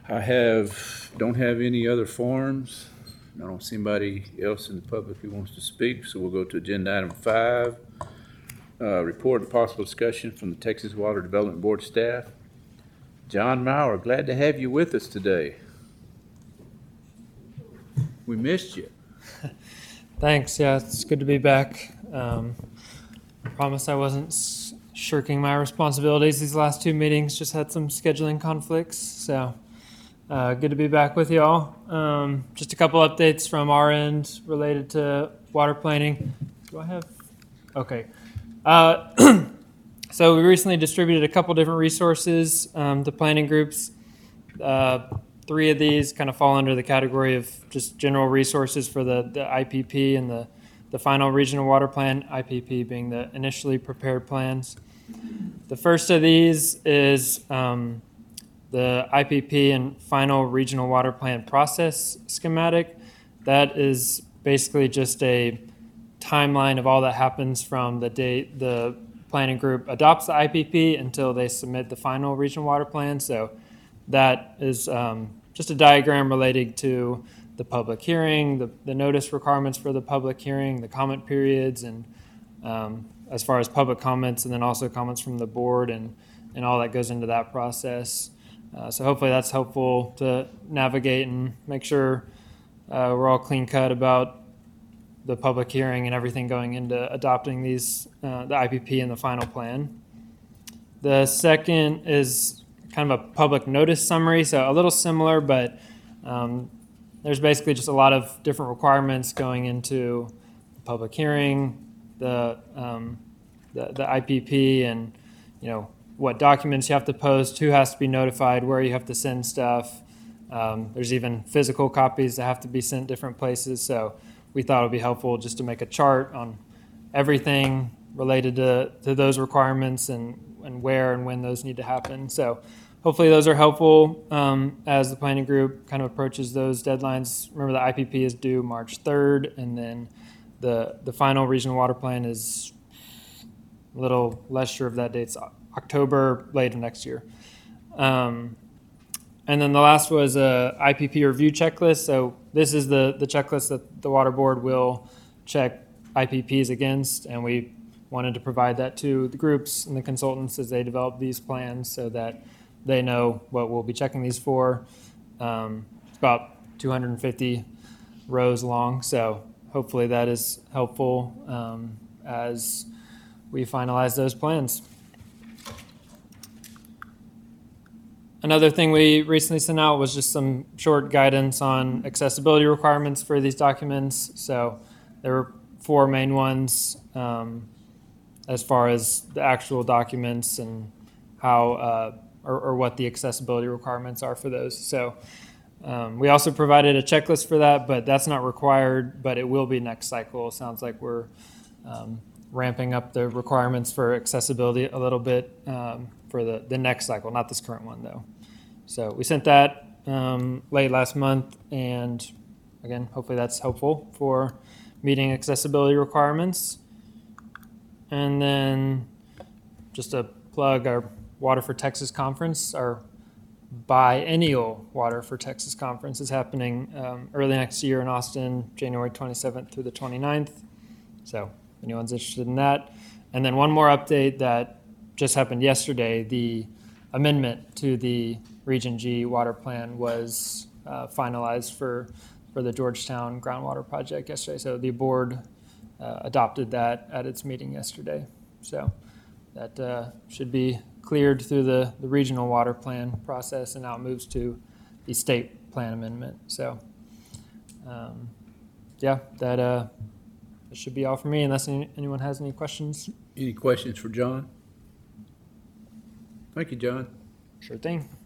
Don't have any other forms. I don't see anybody else in the public who wants to speak, so we'll go to agenda item 5. Report and possible discussion from the Texas Water Development Board staff. John Maurer, glad to have you with us today. We missed you. Thanks. Yeah, it's good to be back. Promise I wasn't shirking my responsibilities these last 2 meetings. Just had some scheduling conflicts. So good to be back with y'all. Just a couple updates from our end related to water planning. Do I have? Okay. So we recently distributed a couple different resources to planning groups. 3 of these kind of fall under the category of just general resources for the IPP and the final regional water plan, IPP being the initially prepared plans. The first of these is the IPP and final regional water plan process schematic. That is basically just a timeline of all that happens from the date the planning group adopts the IPP until they submit the final regional water plan. So that is just a diagram relating to the public hearing, the notice requirements for the public hearing, the comment periods, and as far as public comments, and then also comments from the board and all that goes into that process. So hopefully that's helpful to navigate and make sure we're all clean cut about the public hearing and everything going into adopting these, the IPP and the final plan. The second is kind of a public notice summary, so a little similar, but there's basically just a lot of different requirements going into the public hearing, the IPP, and what documents you have to post, who has to be notified, where you have to send stuff. There's even physical copies that have to be sent different places. So we thought it would be helpful just to make a chart on everything related to those requirements and where and when those need to happen. So hopefully those are helpful as the planning group kind of approaches those deadlines. Remember, the IPP is due March 3rd, and then the final regional water plan is a little less sure of that date's October, late of next year. And then the last was a IPP review checklist. So this is the checklist that the water board will check IPPs against, and we wanted to provide that to the groups and the consultants as they develop these plans so that they know what we'll be checking these for. It's about 250 rows long, so hopefully that is helpful as we finalize those plans. Another thing we recently sent out was just some short guidance on accessibility requirements for these documents. So there were 4 main ones as far as the actual documents and how or what the accessibility requirements are for those. So we also provided a checklist for that, but that's not required, but it will be next cycle. It sounds like we're ramping up the requirements for accessibility a little bit for the next cycle, not this current one though. So we sent that late last month, and again, hopefully that's helpful for meeting accessibility requirements. And then just a plug, our Water for Texas conference, our biennial Water for Texas conference is happening early next year in Austin, January 27th through the 29th. So if anyone's interested in that. And then one more update that just happened yesterday, the amendment to the Region G water plan was finalized for the Georgetown groundwater project yesterday. So the board adopted that at its meeting yesterday. So that should be cleared through the regional water plan process, and now it moves to the state plan amendment. So yeah, that should be all for me, unless anyone has any questions. Any questions for John? Thank you, John. Sure thing.